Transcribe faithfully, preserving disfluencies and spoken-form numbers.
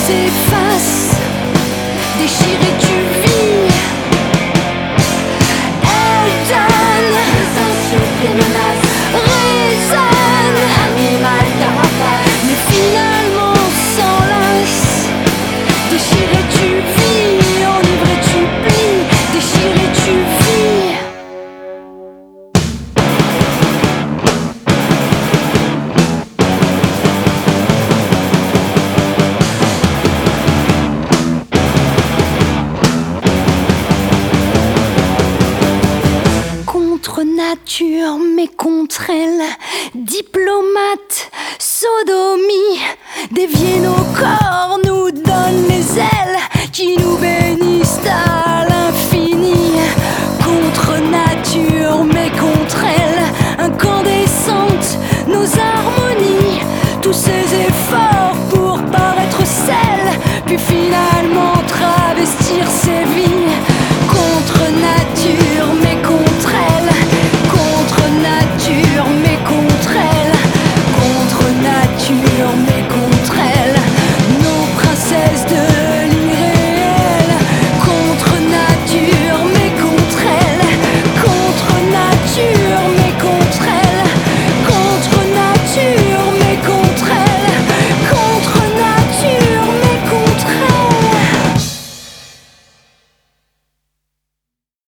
s'efface, déchirée tu vis. Elle donne les insultes, les menaces, résonne, animal carapace, mais finalement s'enlace. Déchirée tu vis, enivrée tu plies, déchirée tu vis. Contre nature, mais contre elle, diplomate, sodomie, dévier nos corps nous donne les ailes qui nous bénissent à l'infini. Contre nature, mais contre elle, incandescentes nos harmonies, tous ces efforts.